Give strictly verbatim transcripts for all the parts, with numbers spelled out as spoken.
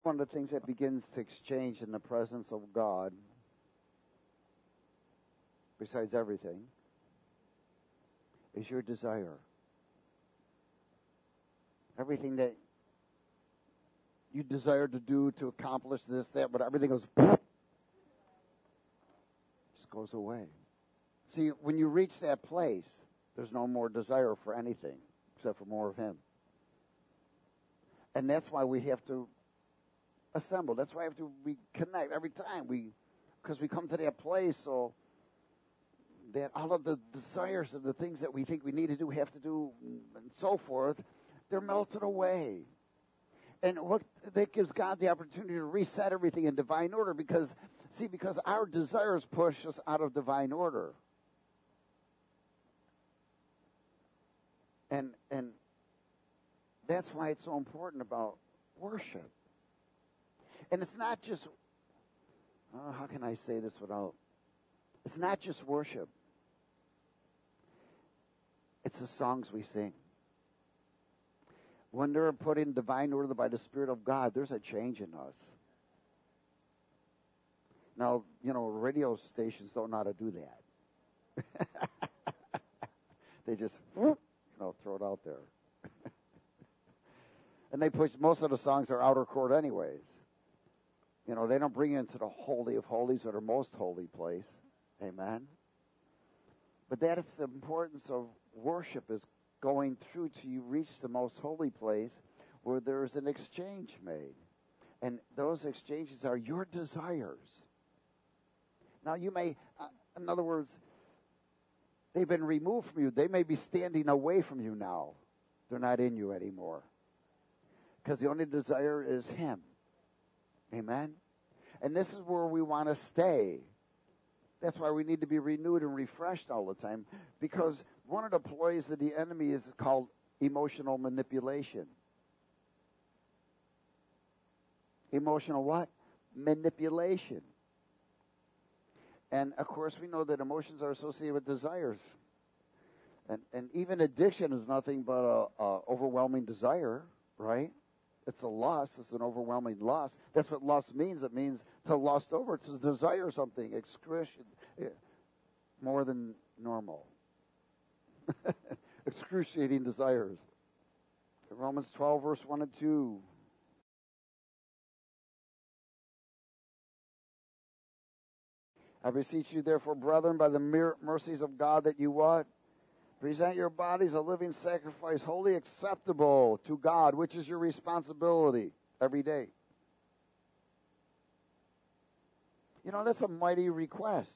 One of the things that begins to exchange in the presence of God, besides everything, is your desire. Everything that you desire to do, to accomplish this, that, but everything goes, just goes away. See, when you reach that place, there's no more desire for anything except for more of Him. And that's why we have to assemble. That's why we have to reconnect every time we, because we come to that place, so that all of the desires and the things that we think we need to do, have to do, and so forth, they're melted away. And what that gives God the opportunity to reset everything in divine order, because, see, because our desires push us out of divine order. And and that's why it's so important about worship. And it's not just, oh, how can I say this without, it's not just worship. It's the songs we sing. When they're put in divine order by the Spirit of God, there's a change in us. Now, you know, radio stations don't know how to do that. They just, you know, throw it out there. And they push, most of the songs are outer court anyways. You know, they don't bring you into the holy of holies or the most holy place. Amen. But that is the importance of worship, is going through till you reach the most holy place where there's an exchange made. And those exchanges are your desires. Now you may, uh, in other words, they've been removed from you. They may be standing away from you now. They're not in you anymore. Because the only desire is Him. Amen? And this is where we want to stay. That's why we need to be renewed and refreshed all the time. Because one of the ploys of the enemy is called emotional manipulation. Emotional what? Manipulation. And, of course, we know that emotions are associated with desires. And, and even addiction is nothing but a, a overwhelming desire, right? It's a lust. It's an overwhelming lust. That's what lust means. It means to lust over, to desire something excruciating, more than normal. Excruciating desires. Romans twelve, verse one and two. I beseech you, therefore, brethren, by the mere mercies of God, that you what? Present your bodies a living sacrifice, wholly acceptable to God, which is your responsibility every day. You know, that's a mighty request.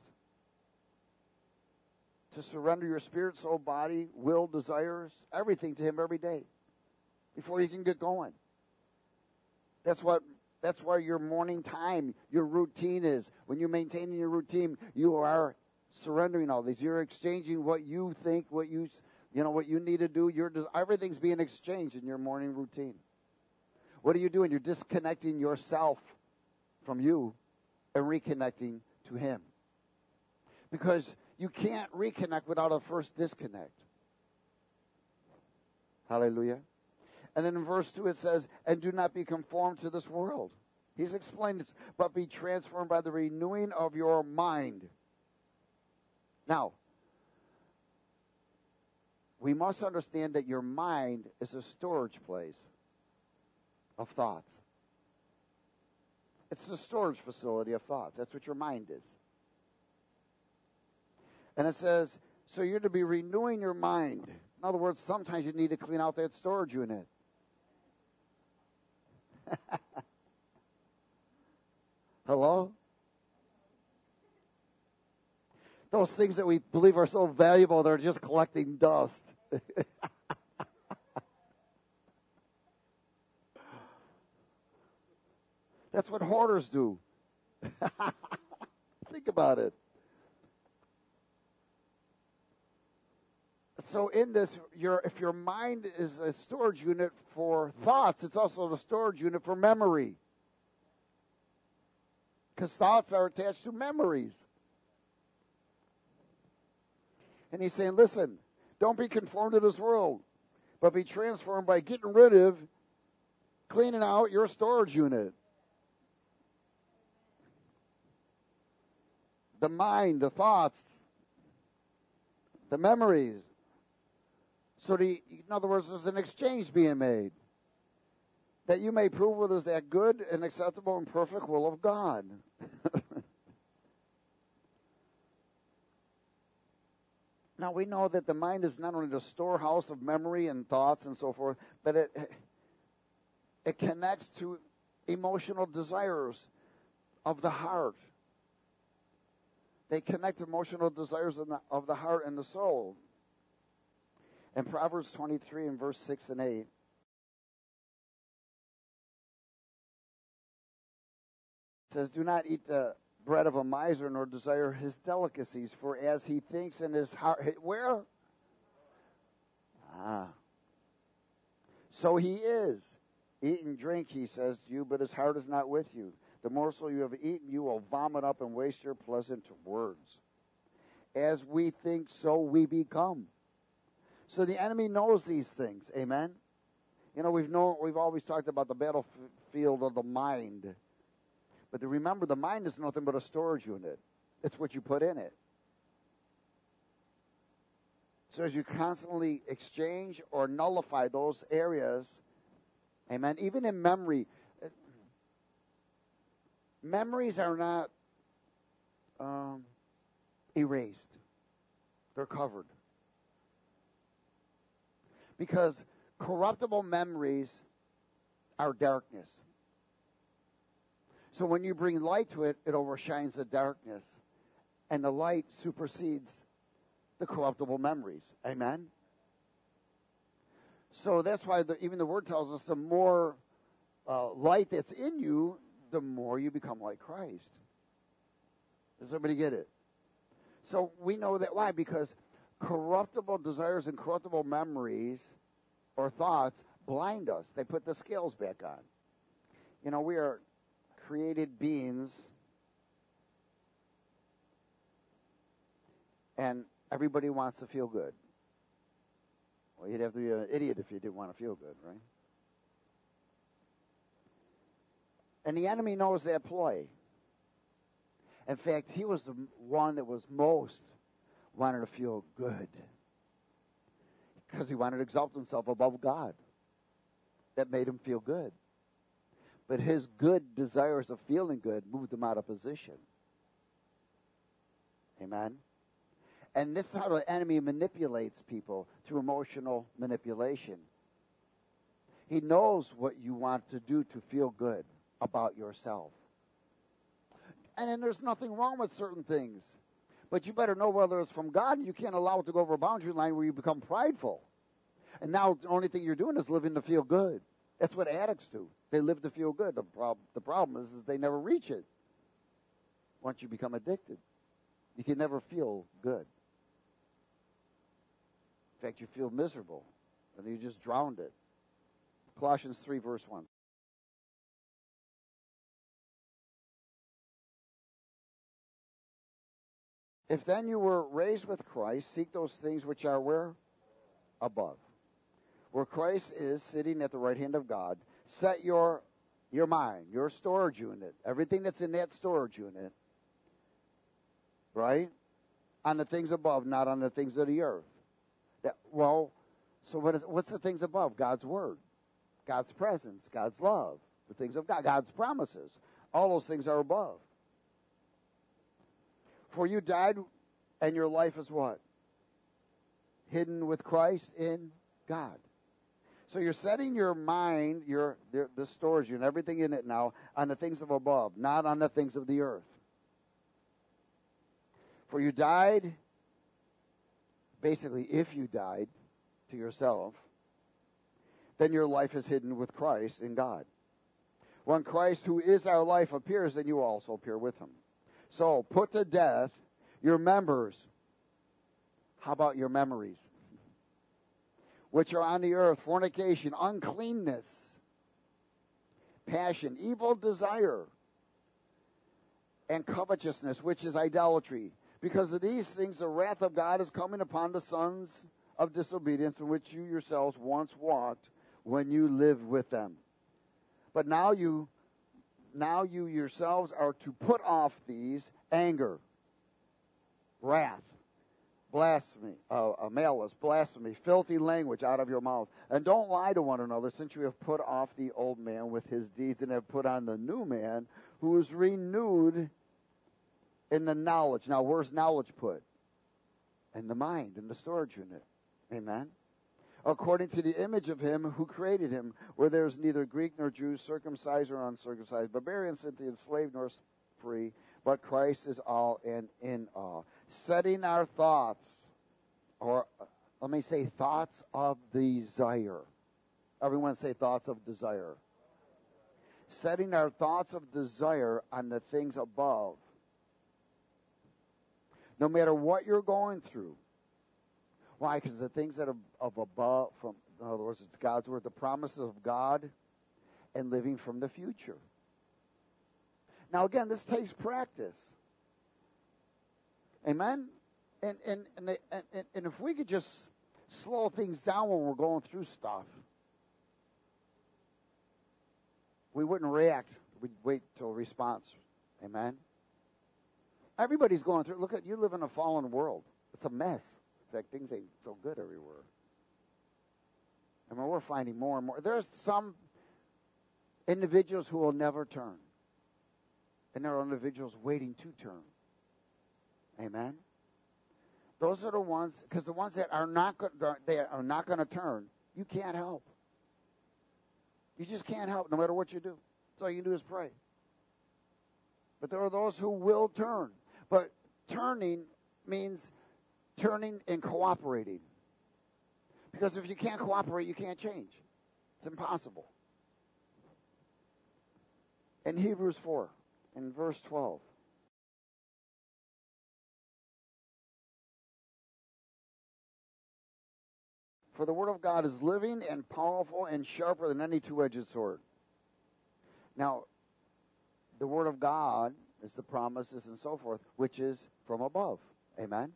To surrender your spirit, soul, body, will, desires, everything to Him every day before you can get going. That's what That's why your morning time, your routine is. When you're maintaining your routine, you are surrendering all these. You're exchanging what you think, what you, you know, what you need to do. You're just, everything's being exchanged in your morning routine. What are you doing? You're disconnecting yourself from you and reconnecting to Him. Because you can't reconnect without a first disconnect. Hallelujah. And then in verse two it says, and do not be conformed to this world. He's explained this, but be transformed by the renewing of your mind. Now, we must understand that your mind is a storage place of thoughts. It's a storage facility of thoughts. That's what your mind is. And it says, so you're to be renewing your mind. In other words, sometimes you need to clean out that storage unit. Hello? Those things that we believe are so valuable, they're just collecting dust. That's what hoarders do. Think about it. So in this, your if your mind is a storage unit for thoughts, it's also the storage unit for memory. Because thoughts are attached to memories. And he's saying, listen, don't be conformed to this world, but be transformed by getting rid of, cleaning out your storage unit. the mind, the thoughts, the memories. So, the, in other words, there's an exchange being made. That you may prove what is that good and acceptable and perfect will of God. Now, we know that the mind is not only the storehouse of memory and thoughts and so forth, but it, it connects to emotional desires of the heart. They connect emotional desires of the, of the heart and the soul. In Proverbs twenty-three and verse six and eight, it says, do not eat the bread of a miser, nor desire his delicacies, for as he thinks in his heart, where? Ah. So he is. Eat and drink, he says to you, but his heart is not with you. The morsel you have eaten, you will vomit up and waste your pleasant words. As we think, so we become. So the enemy knows these things. Amen? You know, we've known, we've always talked about the battlefield of the mind. But to remember, the mind is nothing but a storage unit. It's what you put in it. So as you constantly exchange or nullify those areas, amen, even in memory, memories are not um, erased. They're covered. Because corruptible memories are darkness. So when you bring light to it, it overshines the darkness. And the light supersedes the corruptible memories. Amen? So that's why the, even the Word tells us the more uh, light that's in you, the more you become like Christ. Does everybody get it? So we know that. Why? Because corruptible desires and corruptible memories or thoughts blind us. They put the scales back on. You know, we are created beings, and everybody wants to feel good. Well, you'd have to be an idiot if you didn't want to feel good, right? And the enemy knows that ploy. In fact, he was the one that was most wanted to feel good because he wanted to exalt himself above God. That made him feel good. But his good desires of feeling good moved him out of position. Amen? And this is how the enemy manipulates people, through emotional manipulation. He knows what you want to do to feel good about yourself. And then there's nothing wrong with certain things. But you better know whether it's from God, and you can't allow it to go over a boundary line where you become prideful. And now the only thing you're doing is living to feel good. That's what addicts do. They live to feel good. The, prob- the problem is, is they never reach it. Once you become addicted, you can never feel good. In fact, you feel miserable, and you just drowned it. Colossians three, verse one. If then you were raised with Christ, seek those things which are where? Above. Where Christ is sitting at the right hand of God. Set your your mind, your storage unit, everything that's in that storage unit, right, on the things above, not on the things of the earth. That, well, so what is what's the things above? God's word, God's presence, God's love, the things of God, God's promises. All those things are above. For you died, and your life is what? Hidden with Christ in God. So you're setting your mind, your the, the storage unit, everything in it now, on the things of above, not on the things of the earth. For you died, basically, if you died to yourself, then your life is hidden with Christ in God. When Christ, who is our life, appears, then you also appear with him. So put to death your members. How about your memories? Which are on the earth: fornication, uncleanness, passion, evil desire, and covetousness, which is idolatry. Because of these things, the wrath of God is coming upon the sons of disobedience, in which you yourselves once walked when you lived with them. But now you, now you yourselves are to put off these: anger, wrath, blasphemy, uh, uh, malice, blasphemy, filthy language out of your mouth. And don't lie to one another, since you have put off the old man with his deeds and have put on the new man, who is renewed in the knowledge. Now, where's knowledge put? In the mind, in the storage unit. Amen? According to the image of him who created him, where there is neither Greek nor Jew, circumcised or uncircumcised, barbarian, Scythian, slave nor free, but Christ is all and in all. Setting our thoughts, or uh, let me say thoughts of desire. Everyone say thoughts of desire. Setting our thoughts of desire on the things above. No matter what you're going through. Why? Because the things that are of above, from, in other words, it's God's word, the promises of God, and living from the future. Now, again, this takes practice. Amen? And, and, and, they, and, and if we could just slow things down when we're going through stuff, we wouldn't react. We'd wait till response. Amen? Everybody's going through. Look at, you live in a fallen world. It's a mess. In fact, things ain't so good everywhere. I mean, we're finding more and more. There's some individuals who will never turn. And there are individuals waiting to turn. Amen? Those are the ones, because the ones that are not go- they are not going to turn, you can't help. You just can't help, no matter what you do. So all you can do is pray. But there are those who will turn. But turning means turning and cooperating. Because if you can't cooperate, you can't change. It's impossible. In Hebrews four, in verse twelve. For the word of God is living and powerful and sharper than any two-edged sword. Now, the word of God is the promises and so forth, which is from above. Amen?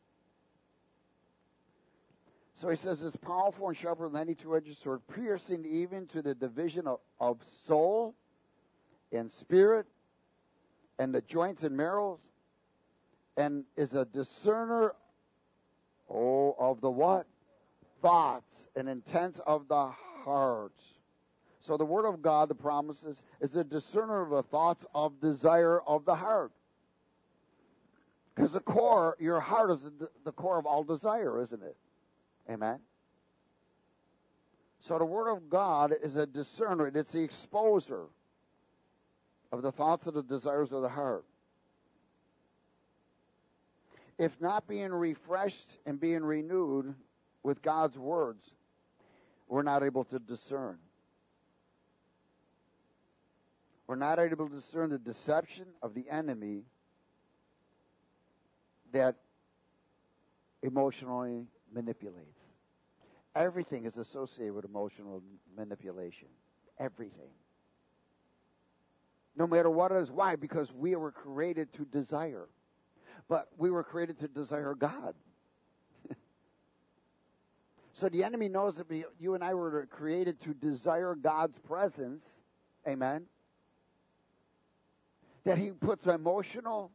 So he says it's powerful and sharper than any two-edged sword, piercing even to the division of, of soul and spirit and the joints and marrows, and is a discerner, oh, of the what? Thoughts and intents of the heart. So the word of God, the promises, is a discerner of the thoughts of desire of the heart. Because the core, your heart is the, the core of all desire, isn't it? Amen? So the word of God is a discerner. It's the exposer of the thoughts of the desires of the heart. If not being refreshed and being renewed with God's words, we're not able to discern. We're not able to discern the deception of the enemy that emotionally manipulates. Everything is associated with emotional manipulation. Everything. No matter what it is. Why? Because we were created to desire. But we were created to desire God. So the enemy knows that we, you and I were created to desire God's presence. Amen. That he puts emotional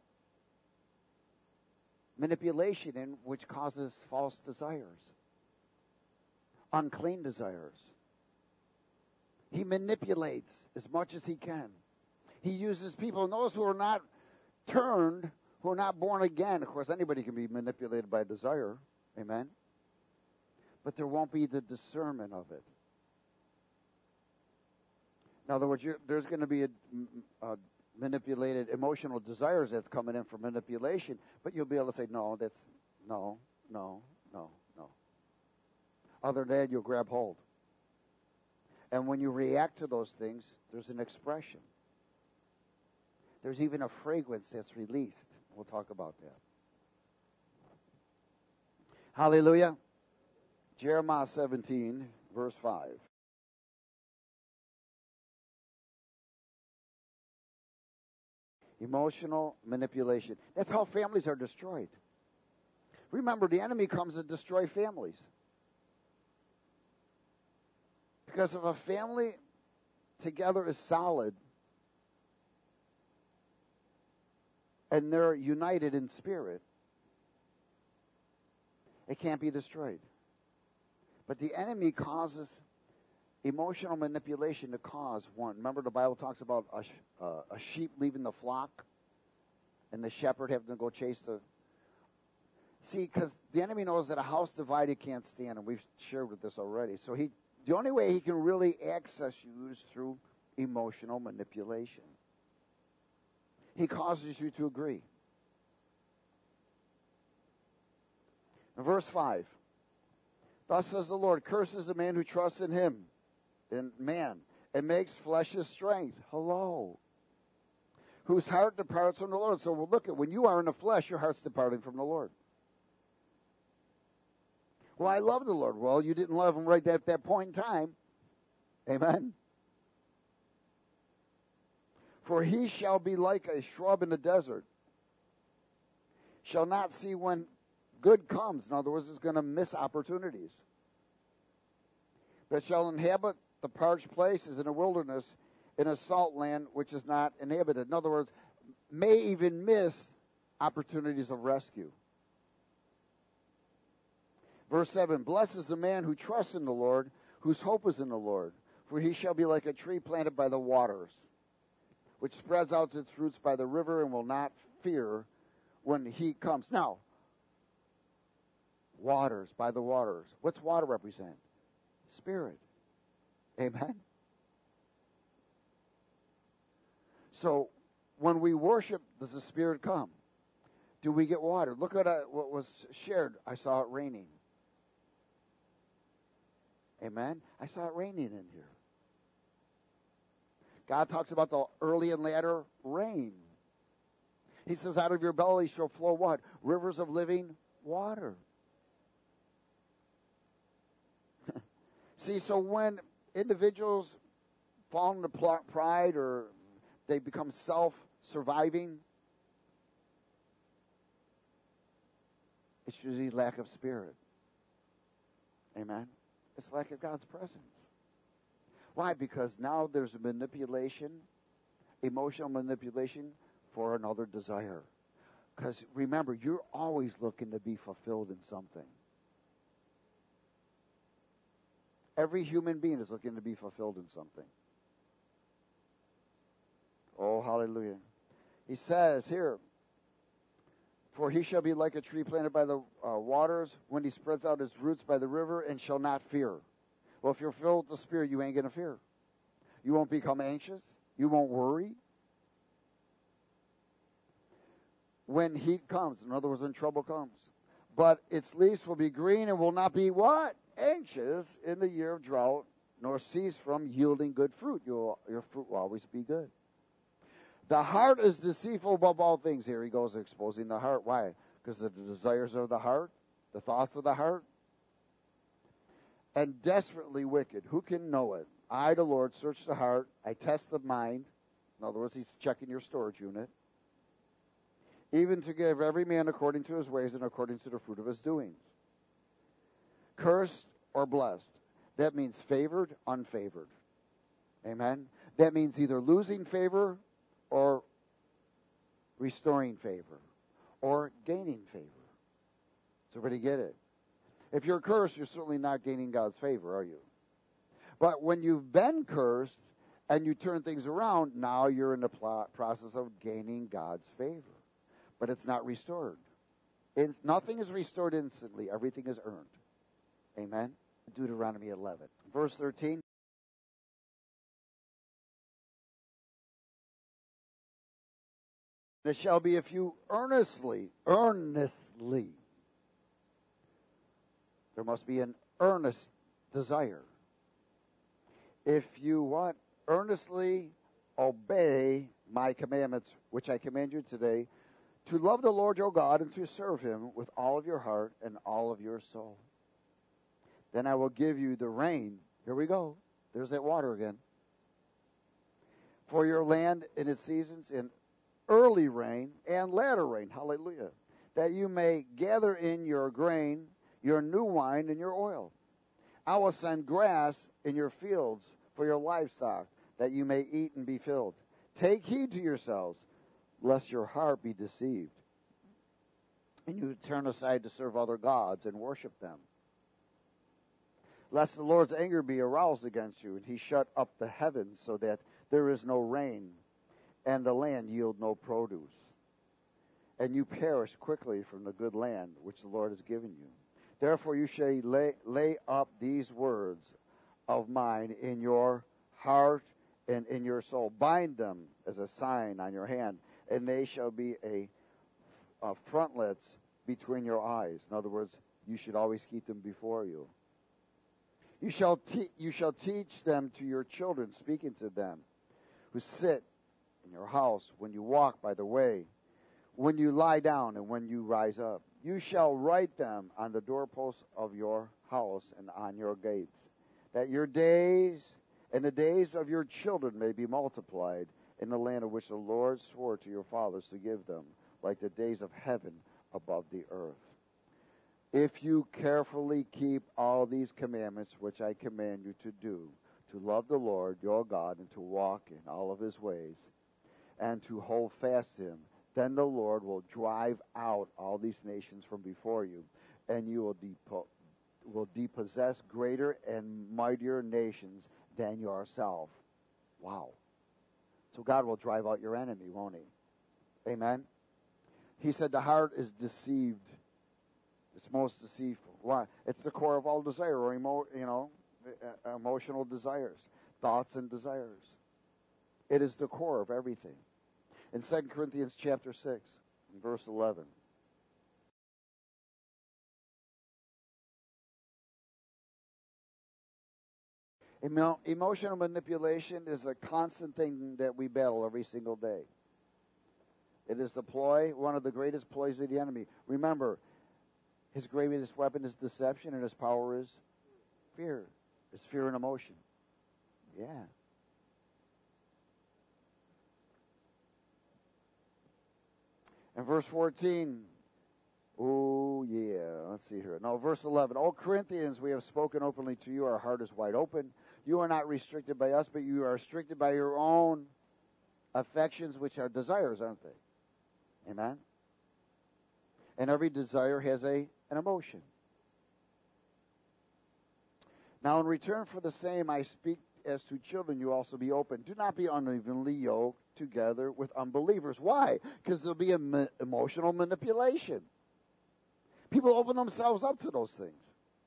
manipulation in, which causes false desires, unclean desires. He manipulates as much as he can. He uses people, and those who are not turned, who are not born again. Of course, anybody can be manipulated by desire. Amen. But there won't be the discernment of it. In other words, you're, there's going to be a, a manipulated emotional desires that's coming in for manipulation, but you'll be able to say, no, that's, no, no, no, no. Other than that, you'll grab hold. And when you react to those things, there's an expression. There's even a fragrance that's released. We'll talk about that. Hallelujah. Jeremiah seventeen, verse five. Emotional manipulation. That's how families are destroyed. Remember, the enemy comes to destroy families. Because if a family together is solid and they're united in spirit, It can't be destroyed. But the enemy causes emotional manipulation to cause one. Remember the Bible talks about a, uh, a sheep leaving the flock and the shepherd having to go chase the... See, because the enemy knows that a house divided can't stand, and we've shared with this already. So he, the only way he can really access you is through emotional manipulation. He causes you to agree. In verse five, thus says the Lord, curses the man who trusts in him, in man, and makes flesh his strength. Hello. Whose heart departs from the Lord. So we'll look at, when you are in the flesh, your heart's departing from the Lord. Well, I love the Lord. Well, you didn't love him right at that point in time. Amen. For he shall be like a shrub in the desert, shall not see when good comes. In other words, is going to miss opportunities. But shall inhabit the parched places in the wilderness, in a salt land which is not inhabited. In other words, may even miss opportunities of rescue. Verse seven, blessed is the man who trusts in the Lord, whose hope is in the Lord. For he shall be like a tree planted by the waters, which spreads out its roots by the river and will not fear when heat comes. Now, waters, by the waters. What's water represent? Spirit. Amen? So, when we worship, does the Spirit come? Do we get water? Look at uh, what was shared. I saw it raining. Amen? I saw it raining in here. God talks about the early and latter rain. He says, out of your belly shall flow what? Rivers of living water. See, so when individuals fall into pride or they become self-surviving, it's usually lack of spirit. Amen? It's lack of God's presence. Why? Because now there's a manipulation, emotional manipulation for another desire. Because remember, you're always looking to be fulfilled in something. Every human being is looking to be fulfilled in something. Oh, hallelujah. He says here, for he shall be like a tree planted by the uh, waters when he spreads out his roots by the river and shall not fear. Well, if you're filled with the Spirit, you ain't going to fear. You won't become anxious. You won't worry. When heat comes, in other words, when trouble comes. But its leaves will be green and will not be what? Anxious in the year of drought, nor cease from yielding good fruit. You'll, your fruit will always be good. The heart is deceitful above all things. Here he goes exposing the heart. Why? Because the desires of the heart, the thoughts of the heart, and desperately wicked. Who can know it? I, the Lord, search the heart. I test the mind. In other words, he's checking your storage unit. Even to give every man according to his ways and according to the fruit of his doings. Cursed or blessed. That means favored, unfavored. Amen? That means either losing favor or restoring favor, or gaining favor. Does everybody get it? If you're cursed, you're certainly not gaining God's favor, are you? But when you've been cursed and you turn things around, now you're in the pl- process of gaining God's favor. But it's not restored. It's, nothing is restored instantly. Everything is earned. Amen? Deuteronomy eleven. Verse thirteen. There shall be if you earnestly, earnestly. There must be an earnest desire. If you what? Earnestly obey my commandments, which I command you today, to love the Lord your God and to serve him with all of your heart and all of your soul. Then I will give you the rain. Here we go. There's that water again. For your land in its seasons, in early rain and latter rain. Hallelujah. That you may gather in your grain, your new wine, and your oil. I will send grass in your fields for your livestock, that you may eat and be filled. Take heed to yourselves, lest your heart be deceived, and you turn aside to serve other gods and worship them. Lest the Lord's anger be aroused against you, and he shut up the heavens so that there is no rain, and the land yield no produce. And you perish quickly from the good land which the Lord has given you. Therefore you shall lay, lay up these words of mine in your heart and in your soul. Bind them as a sign on your hand, and they shall be a, a frontlets between your eyes. In other words, you should always keep them before you. You shall, te- you shall teach them to your children, speaking to them who sit in your house, when you walk by the way, when you lie down and when you rise up. You shall write them on the doorposts of your house and on your gates, that your days and the days of your children may be multiplied in the land of which the Lord swore to your fathers to give them, like the days of heaven above the earth. If you carefully keep all these commandments which I command you to do, to love the Lord your God and to walk in all of his ways, and to hold fast to him, then the Lord will drive out all these nations from before you, and you will, depo- will depossess greater and mightier nations than yourself. Wow. So God will drive out your enemy, won't he? Amen? He said the heart is deceived. It's most deceitful. Why? It's the core of all desire, or emo- you know, emotional desires, thoughts and desires. It is the core of everything. In Second Corinthians chapter six, verse eleven. Emo- emotional manipulation is a constant thing that we battle every single day. It is the ploy, one of the greatest ploys of the enemy. Remember, his greatest weapon is deception, and his power is fear. It's fear and emotion. Yeah. And verse fourteen, oh yeah, let's see here. No, verse eleven. O Corinthians, we have spoken openly to you. Our heart is wide open. You are not restricted by us, but you are restricted by your own affections, which are desires, aren't they? Amen? And every desire has a an emotion. Now, in return for the same, I speak as to children, you also be open. Do not be unevenly yoked together with unbelievers. Why? Because there'll be an emotional manipulation. People open themselves up to those things.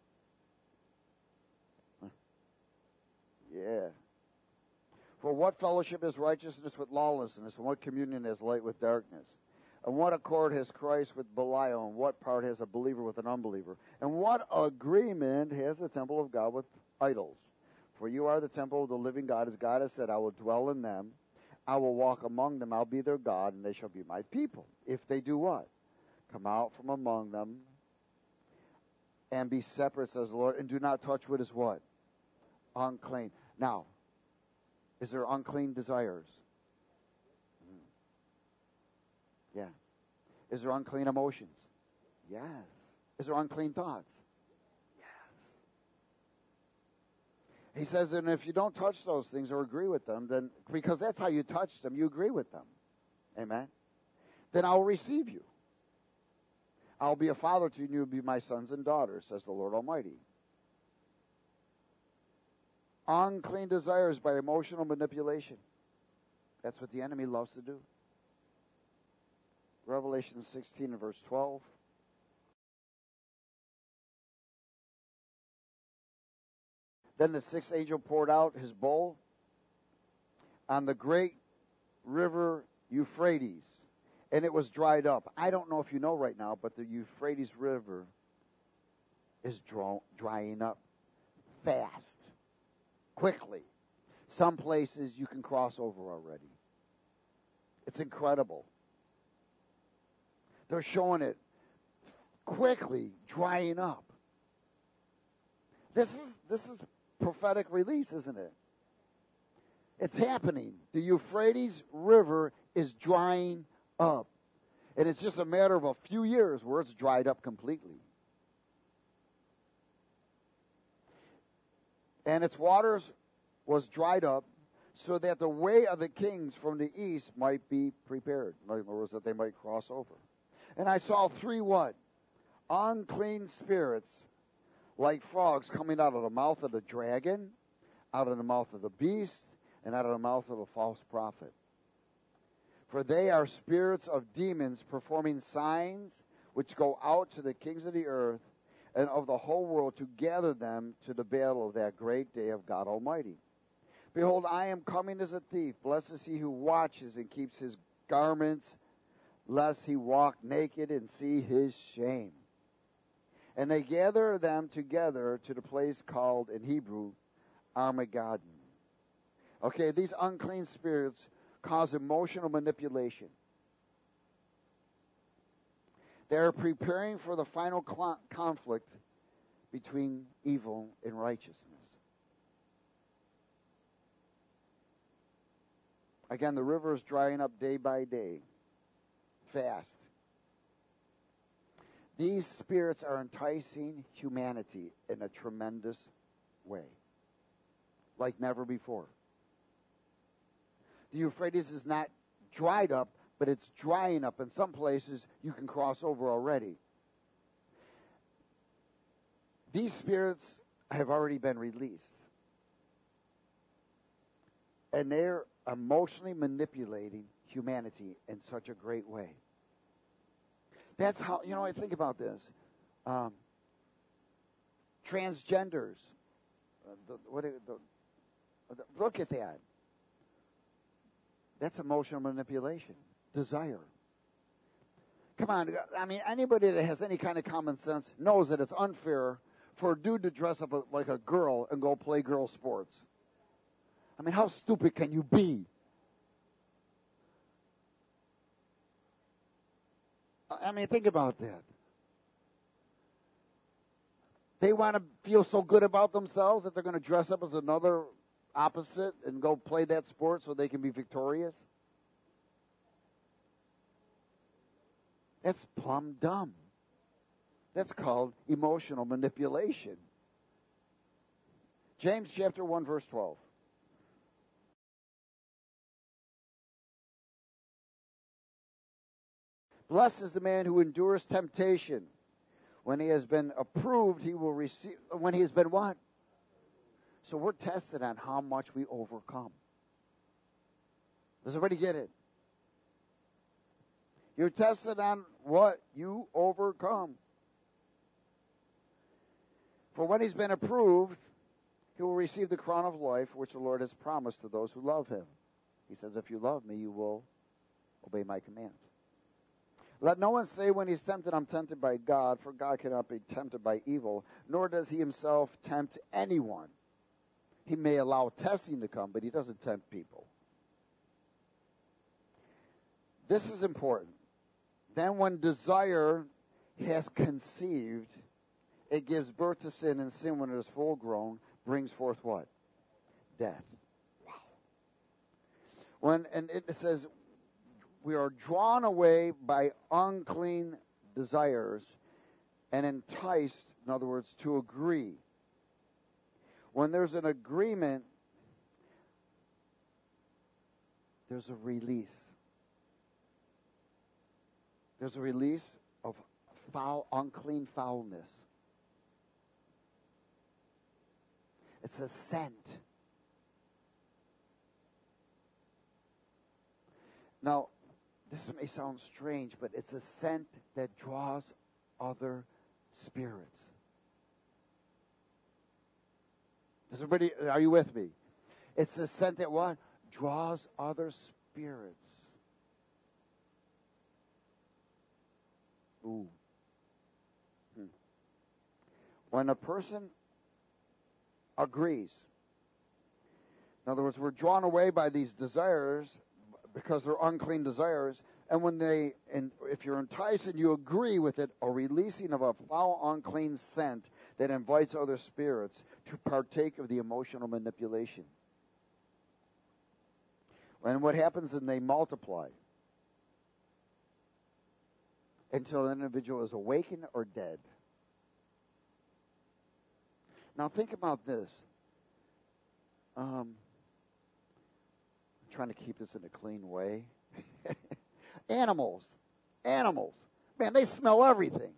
Yeah. For what fellowship is righteousness with lawlessness, and what communion is light with darkness? And what accord has Christ with Belial, and what part has a believer with an unbeliever? And what agreement has the temple of God with idols? For you are the temple of the living God, as God has said, I will dwell in them, I will walk among them, I'll be their God, and they shall be my people. If they do what? Come out from among them, and be separate, says the Lord, and do not touch what is what? Unclean. Now, is there unclean desires? Yeah. Is there unclean emotions? Yes. Is there unclean thoughts? Yes. He says, and if you don't touch those things or agree with them, then, because that's how you touch them, you agree with them. Amen? Then I will receive you. I'll be a father to you, and you will be my sons and daughters, says the Lord Almighty. Unclean desires by emotional manipulation. That's what the enemy loves to do. Revelation sixteen and verse twelve. Then the sixth angel poured out his bowl on the great river Euphrates, and it was dried up. I don't know if you know right now, but the Euphrates River is draw, drying up fast, quickly. Some places you can cross over already. It's incredible. They're showing it quickly drying up. This is this is prophetic release, isn't it? It's happening. The Euphrates River is drying up. And it's just a matter of a few years where it's dried up completely. And its waters was dried up so that the way of the kings from the east might be prepared. In other words, that they might cross over. And I saw three what? Unclean spirits like frogs coming out of the mouth of the dragon, out of the mouth of the beast, and out of the mouth of the false prophet. For they are spirits of demons performing signs which go out to the kings of the earth and of the whole world to gather them to the battle of that great day of God Almighty. Behold, I am coming as a thief. Blessed is he who watches and keeps his garments, lest he walk naked and see his shame. And they gather them together to the place called in Hebrew Armageddon. Okay, these unclean spirits cause emotional manipulation. They are preparing for the final cl- conflict between evil and righteousness. Again, the river is drying up day by day, fast. These spirits are enticing humanity in a tremendous way, like never before. The Euphrates is not dried up, but it's drying up. In some places, you can cross over already. These spirits have already been released. And they're emotionally manipulating humanity in such a great way. That's how, you know, I think about this. Um, transgenders. Uh, the, what, the, the, look at that. That's emotional manipulation. Desire. Come on, I mean, anybody that has any kind of common sense knows that it's unfair for a dude to dress up like a girl and go play girl sports. I mean, how stupid can you be? I mean, think about that. They want to feel so good about themselves that they're going to dress up as another opposite and go play that sport so they can be victorious. That's plumb dumb. That's called emotional manipulation. James chapter one, verse twelve. Blessed is the man who endures temptation. When he has been approved, he will receive. When he has been what? So we're tested on how much we overcome. Does everybody get it? You're tested on what you overcome. For when he's been approved, he will receive the crown of life which the Lord has promised to those who love him. He says, if you love me, you will obey my commands. Let no one say when he's tempted, I'm tempted by God, for God cannot be tempted by evil, nor does he himself tempt anyone. He may allow testing to come, but he doesn't tempt people. This is important. Then when desire has conceived, it gives birth to sin, and sin, when it is full grown, brings forth what? Death. Wow. When, and it says, we are drawn away by unclean desires and enticed, in other words, to agree. When there's an agreement, there's a release. There's a release of foul, unclean foulness. It's a scent. Now, this may sound strange, but it's a scent that draws other spirits. Does everybody, are you with me? It's a scent that what? Draws other spirits. Ooh. Hmm. When a person agrees, in other words, we're drawn away by these desires because they're unclean desires, and when they, and if you're enticed and you agree with it, a releasing of a foul, unclean scent that invites other spirits to partake of the emotional manipulation. And what happens then, they multiply until an individual is awakened or dead. Now think about this. Um, I'm trying to keep this in a clean way. Animals. Animals. man, they smell everything.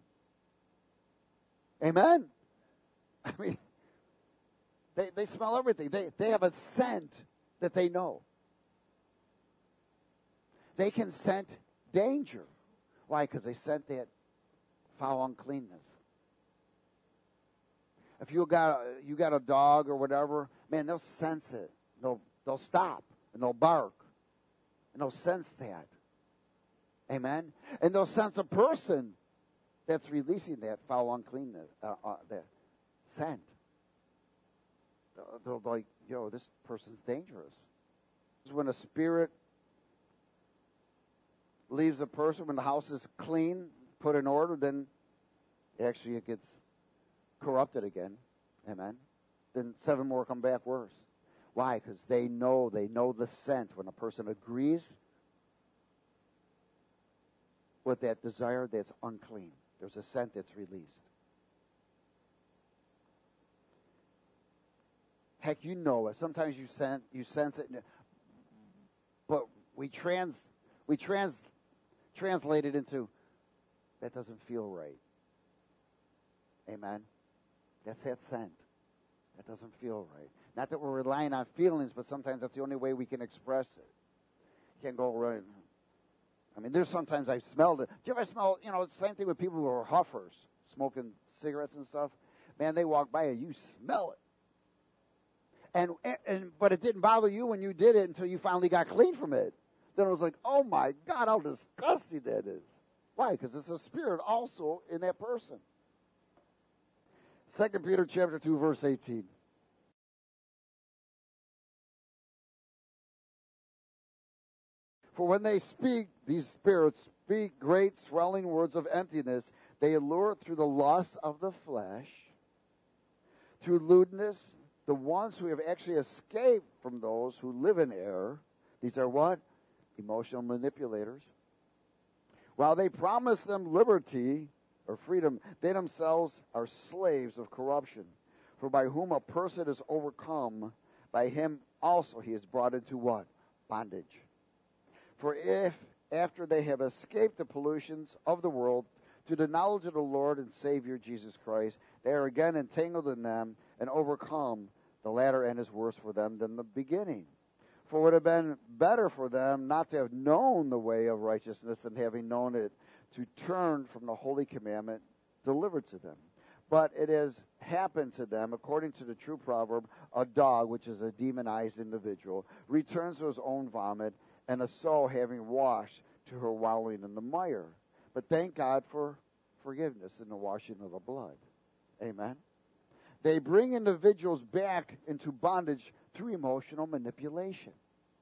Amen? I mean, they, they smell everything. They, they have a scent that they know. They can scent danger. Why? Because they scent that foul uncleanness. If you got you got a dog or whatever, man, they'll sense it. They'll they'll stop and they'll bark and they'll sense that. Amen. And they'll sense a person that's releasing that foul uncleanness, uh, uh, that scent. They're like, yo, this person's dangerous. When a spirit leaves a person, when the house is clean, put in order, then actually it gets corrupted again. Amen. Then seven more come back worse. Why? Because they know, they know the scent. When a person agrees with that desire that's unclean, there's a scent that's released. Heck, you know it. Sometimes you sense, you sense it, but we trans, we trans, translate it into, that doesn't feel right. Amen. That's that scent. That doesn't feel right. Not that we're relying on feelings, but sometimes that's the only way we can express it. You can't go right. I mean, there's sometimes I've smelled it. Do you ever smell, you know, it's the same thing with people who are huffers, smoking cigarettes and stuff. Man, they walk by and you smell it. And, and but it didn't bother you when you did it until you finally got clean from it. Then it was like, oh my God, how disgusting that is. Why? Because it's a spirit also in that person. Second Peter chapter two, verse eighteen. For when they speak, these spirits speak great swelling words of emptiness. They allure through the lust of the flesh, through lewdness, the ones who have actually escaped from those who live in error. These are what? Emotional manipulators. While they promise them liberty or freedom, they themselves are slaves of corruption. For by whom a person is overcome, by him also he is brought into what? Bondage. For if, after they have escaped the pollutions of the world, through the knowledge of the Lord and Savior Jesus Christ, they are again entangled in them and overcome, the latter end is worse for them than the beginning. For it would have been better for them not to have known the way of righteousness than having known it, to turn from the holy commandment delivered to them. But it has happened to them, according to the true proverb, a dog, which is a demonized individual, returns to his own vomit, and a sow having washed to her wallowing in the mire. But thank God for forgiveness in the washing of the blood. Amen. They bring individuals back into bondage through emotional manipulation.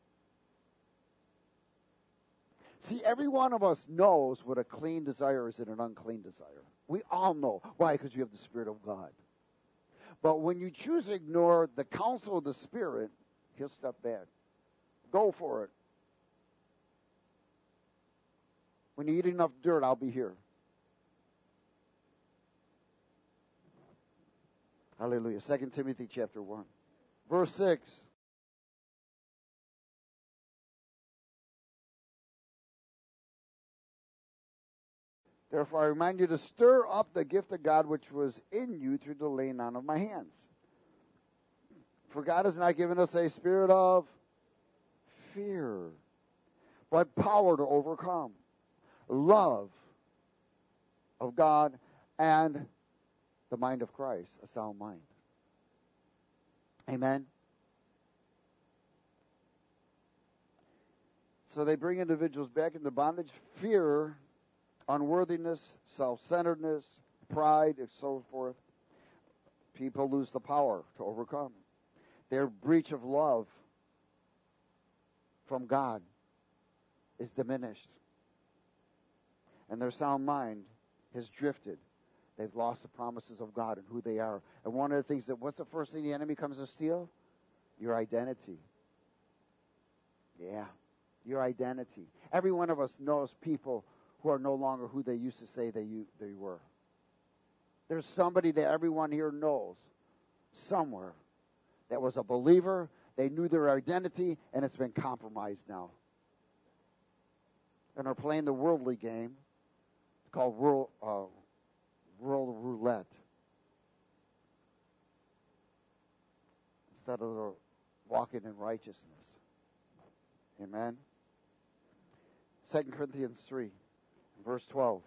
See, every one of us knows what a clean desire is and an unclean desire. We all know. Why? Because you have the Spirit of God. But when you choose to ignore the counsel of the Spirit, he'll step back. Go for it. When you eat enough dirt, I'll be here. Hallelujah. Second Timothy chapter one. Verse six. Therefore I remind you to stir up the gift of God which was in you through the laying on of my hands. For God has not given us a spirit of fear, but power to overcome, love of God, and the mind of Christ, a sound mind. Amen. So they bring individuals back into bondage, fear, unworthiness, self-centeredness, pride, and so forth. People lose the power to overcome. Their breach of love from God is diminished. And their sound mind has drifted. They've lost the promises of God and who they are. And one of the things that, what's the first thing the enemy comes to steal? Your identity. Yeah, your identity. Every one of us knows people who are no longer who they used to say they, they were. There's somebody that everyone here knows somewhere that was a believer. They knew their identity, and it's been compromised now. And are playing the worldly game. called world, uh, world roulette. Instead of the walking in righteousness. Amen. Second Corinthians three, verse twelve.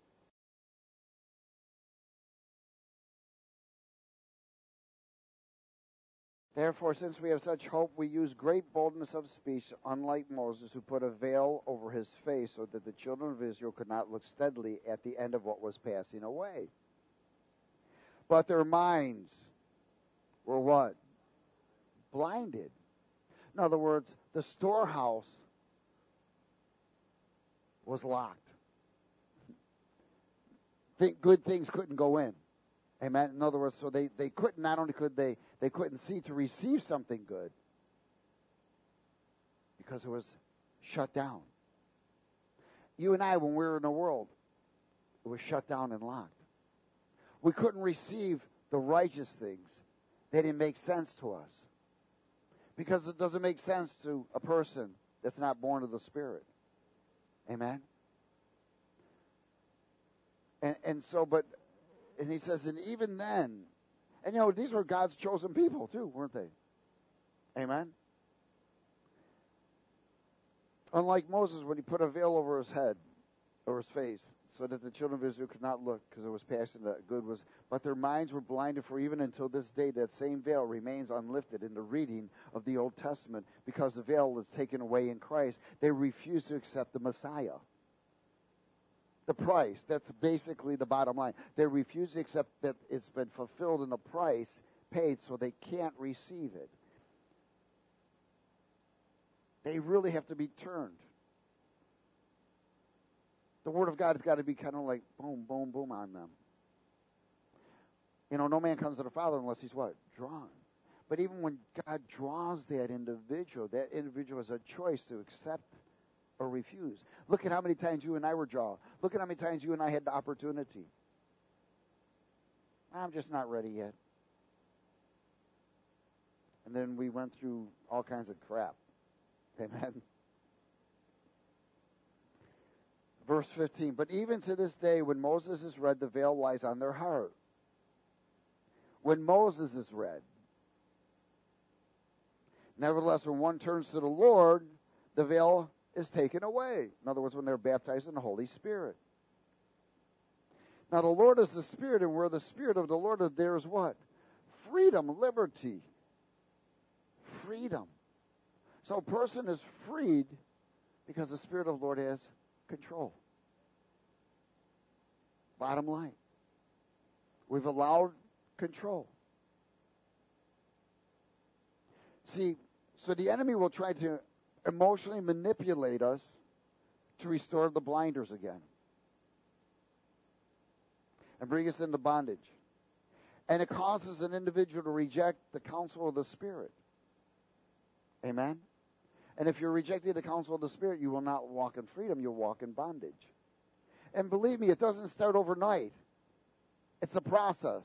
Therefore, since we have such hope, we use great boldness of speech, unlike Moses, who put a veil over his face so that the children of Israel could not look steadily at the end of what was passing away. But their minds were what? Blinded. In other words, the storehouse was locked. Think good things couldn't go in. Amen. In other words, so they, they couldn't, not only could they, they couldn't see to receive something good because it was shut down. You and I, when we were in the world, it was shut down and locked. We couldn't receive the righteous things. They didn't make sense to us. Because it doesn't make sense to a person that's not born of the Spirit. Amen? And, and so, but, and he says, and even then, and you know, these were God's chosen people too, weren't they? Amen? Unlike Moses, when he put a veil over his head, over his face, so that the children of Israel could not look, because it was passing that good was, but their minds were blinded, for even until this day that same veil remains unlifted in the reading of the Old Testament, because the veil is taken away in Christ. They refuse to accept the Messiah. The price, that's basically the bottom line. They refuse to accept that it's been fulfilled in the price paid, so they can't receive it. They really have to be turned. The Word of God has got to be kind of like boom, boom, boom on them. You know, no man comes to the Father unless he's what? Drawn. But even when God draws that individual, that individual has a choice to accept or refuse. Look at how many times you and I were drawn. Look at how many times you and I had the opportunity. I'm just not ready yet. And then we went through all kinds of crap. Amen. Verse fifteen, but even to this day, when Moses is read, the veil lies on their heart. When Moses is read. Nevertheless, when one turns to the Lord, the veil is taken away. In other words, when they're baptized in the Holy Spirit. Now, the Lord is the Spirit, and where the Spirit of the Lord is, there is what? Freedom, liberty. Freedom. So a person is freed because the Spirit of the Lord has control. Bottom line. We've allowed control. See, so the enemy will try to emotionally manipulate us to restore the blinders again and bring us into bondage. And it causes an individual to reject the counsel of the Spirit. Amen? And if you're rejecting the counsel of the Spirit, you will not walk in freedom, you'll walk in bondage. And believe me, it doesn't start overnight. It's a process.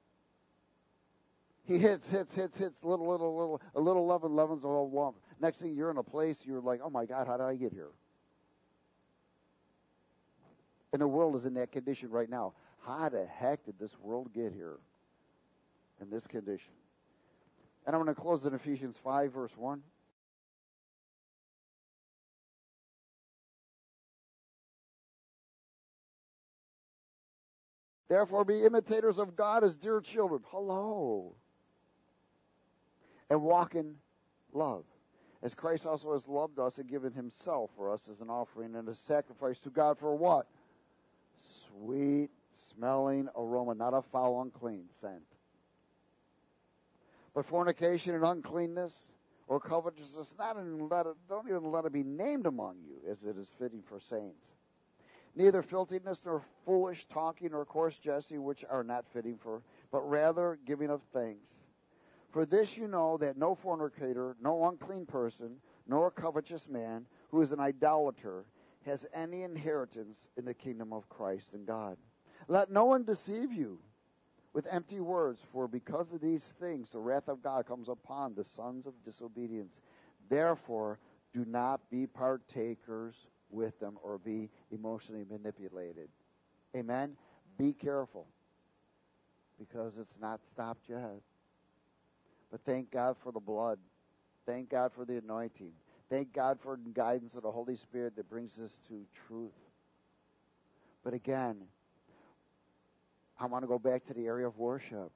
He hits, hits, hits, hits, little, little, little, a little leaven leavens a whole lump. Next thing you're in a place, you're like, oh my God, how did I get here? And the world is in that condition right now. How the heck did this world get here in this condition? And I'm going to close in Ephesians five, verse one. Therefore, be imitators of God as dear children. Hello. And walk in love. As Christ also has loved us and given himself for us as an offering and a sacrifice to God for what? Sweet smelling aroma, not a foul, unclean scent. But fornication and uncleanness or covetousness, not even let it, don't even let it be named among you, as it is fitting for saints. Neither filthiness nor foolish talking nor coarse jesting, which are not fitting for, but rather giving of thanks. For this you know, that no fornicator, no unclean person, nor covetous man, who is an idolater, has any inheritance in the kingdom of Christ and God. Let no one deceive you with empty words, for because of these things the wrath of God comes upon the sons of disobedience. Therefore, do not be partakers with them or be emotionally manipulated. Amen? Be careful, because it's not stopped yet. But thank God for the blood. Thank God for the anointing. Thank God for the guidance of the Holy Spirit that brings us to truth. But again, I want to go back to the area of worship.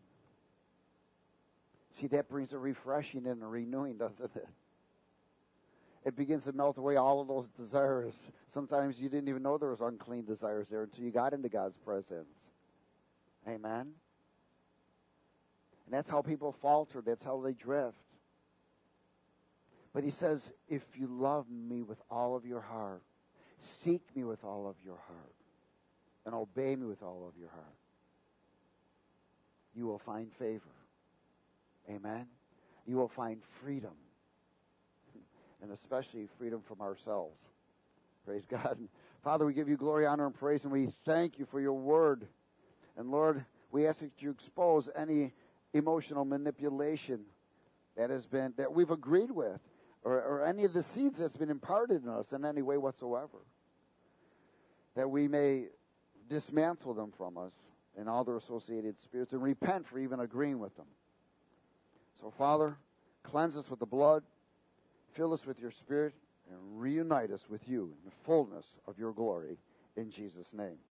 See, that brings a refreshing and a renewing, doesn't it? It begins to melt away all of those desires. Sometimes you didn't even know there was unclean desires there until you got into God's presence. Amen? And that's how people falter. That's how they drift. But he says, if you love me with all of your heart, seek me with all of your heart, and obey me with all of your heart, you will find favor. Amen? You will find freedom. And especially freedom from ourselves. Praise God. Father, we give you glory, honor, and praise, and we thank you for your word. And Lord, we ask that you expose any emotional manipulation that has been, that we've agreed with, or, or any of the seeds that's been imparted in us in any way whatsoever. That we may dismantle them from us and all their associated spirits and repent for even agreeing with them. So, Father, cleanse us with the blood, fill us with your Spirit, and reunite us with you in the fullness of your glory. In Jesus' name.